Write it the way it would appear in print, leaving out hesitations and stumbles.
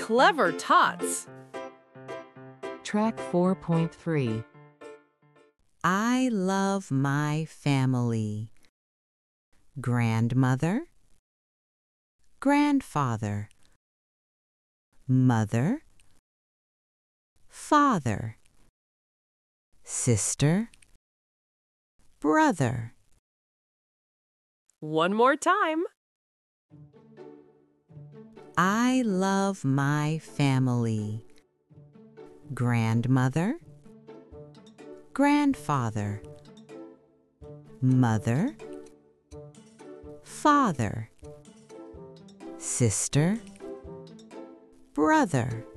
Clever tots! Track 4.3. I love my family. Grandmother, grandfather, mother, father, sister, brother. One more time. I love my family. Grandmother, grandfather, mother, father, sister, brother.